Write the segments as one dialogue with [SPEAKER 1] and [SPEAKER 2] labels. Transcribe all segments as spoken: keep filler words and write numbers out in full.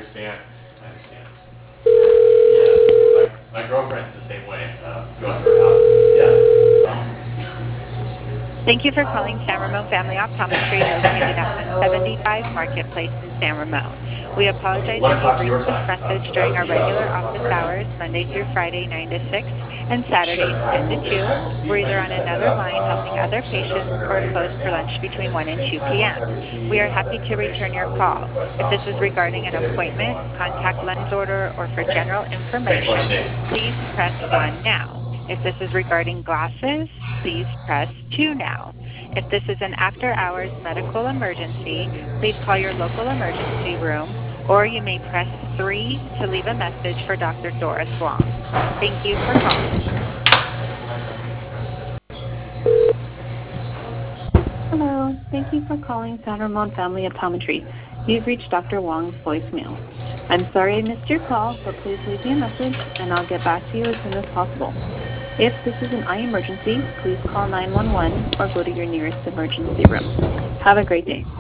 [SPEAKER 1] understand. I understand. Yeah, my, my girlfriend's the same way. Uh, go to her house. Yeah.
[SPEAKER 2] Thank you for calling San Ramon Family Optometry located at one seventy-five Marketplace in San Ramon. We apologize
[SPEAKER 1] One
[SPEAKER 2] if you've
[SPEAKER 1] o'clock
[SPEAKER 2] reached
[SPEAKER 1] your
[SPEAKER 2] this
[SPEAKER 1] time. Uh,
[SPEAKER 2] message
[SPEAKER 1] that
[SPEAKER 2] during
[SPEAKER 1] would
[SPEAKER 2] our
[SPEAKER 1] be uh,
[SPEAKER 2] regular
[SPEAKER 1] eleven o'clock
[SPEAKER 2] office
[SPEAKER 1] right now.
[SPEAKER 2] hours, Monday through Friday, nine to six, and
[SPEAKER 1] Sure.
[SPEAKER 2] Saturdays,
[SPEAKER 1] I
[SPEAKER 2] ten to
[SPEAKER 1] will,
[SPEAKER 2] two.
[SPEAKER 1] I will see
[SPEAKER 2] We're
[SPEAKER 1] if I
[SPEAKER 2] either
[SPEAKER 1] can
[SPEAKER 2] on
[SPEAKER 1] set that
[SPEAKER 2] another
[SPEAKER 1] up.
[SPEAKER 2] line
[SPEAKER 1] Uh,
[SPEAKER 2] helping
[SPEAKER 1] I'll
[SPEAKER 2] other
[SPEAKER 1] get those
[SPEAKER 2] patients or
[SPEAKER 1] underway
[SPEAKER 2] closed
[SPEAKER 1] right
[SPEAKER 2] for
[SPEAKER 1] now.
[SPEAKER 2] lunch between
[SPEAKER 1] At
[SPEAKER 2] one
[SPEAKER 1] the
[SPEAKER 2] and
[SPEAKER 1] same
[SPEAKER 2] two
[SPEAKER 1] time, once
[SPEAKER 2] p.m.
[SPEAKER 1] I receive
[SPEAKER 2] We are
[SPEAKER 1] uh,
[SPEAKER 2] happy
[SPEAKER 1] that
[SPEAKER 2] to return
[SPEAKER 1] information,
[SPEAKER 2] your
[SPEAKER 1] I will give
[SPEAKER 2] call.
[SPEAKER 1] you a
[SPEAKER 2] If
[SPEAKER 1] call
[SPEAKER 2] this
[SPEAKER 1] so
[SPEAKER 2] is
[SPEAKER 1] we'll,
[SPEAKER 2] regarding
[SPEAKER 1] we'll
[SPEAKER 2] an
[SPEAKER 1] get everything
[SPEAKER 2] appointment,
[SPEAKER 1] going uh,
[SPEAKER 2] contact
[SPEAKER 1] on
[SPEAKER 2] lens
[SPEAKER 1] time.
[SPEAKER 2] order, or for
[SPEAKER 1] Okay.
[SPEAKER 2] general
[SPEAKER 1] Thanks much,
[SPEAKER 2] information,
[SPEAKER 1] Dave.
[SPEAKER 2] please press one now. If this is regarding glasses, please press two now. If this is an after-hours medical emergency, please call your local emergency room, or you may press three to leave a message for Doctor Doris Wong. Thank you for calling. Hello. Thank you for calling San Ramon Family Optometry. You've reached Doctor Wong's voicemail. I'm sorry I missed your call, but please leave me a message and I'll get back to you as soon as possible. If this is an eye emergency, please call nine one one or go to your nearest emergency room. Have a great day.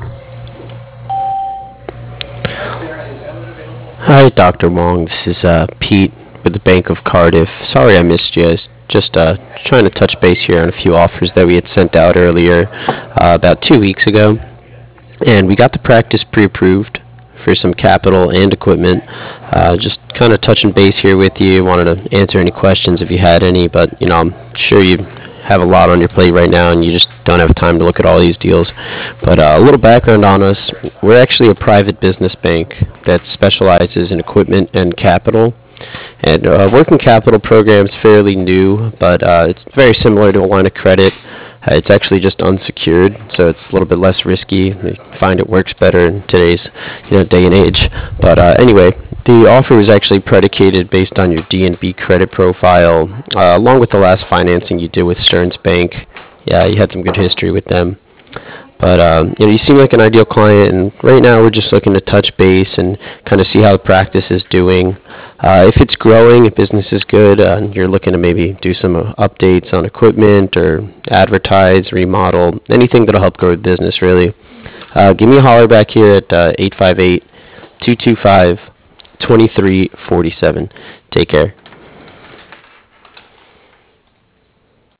[SPEAKER 3] Hi, Doctor Wong. This is uh, Pete with the Bank of Cardiff. Sorry I missed you. I was just uh, trying to touch base here on a few offers that we had sent out earlier, uh, about two weeks ago. And we got the practice pre-approved for some capital and equipment. Uh, just kind of touching base here with you. Wanted to answer any questions if you had any, but you know, I'm sure you have a lot on your plate right now and you just don't have time to look at all these deals. But uh, a little background on us. We're actually a private business bank that specializes in equipment and capital. And uh, working capital program is fairly new, but uh, it's very similar to a line of credit. Uh, it's actually just unsecured, so it's a little bit less risky. I find it works better in today's you know day and age. But uh, anyway, the offer was actually predicated based on your D N B credit profile, uh, along with the last financing you did with Stearns Bank. Yeah, you had some good history with them. But um, you know, you seem like an ideal client, and right now we're just looking to touch base and kind of see how the practice is doing. Uh, if it's growing, if business is good, uh, and you're looking to maybe do some uh, updates on equipment or advertise, remodel, anything that'll help grow the business, really. Uh, give me a holler back here at uh, eight five eight, two two five, two three four seven. Take care.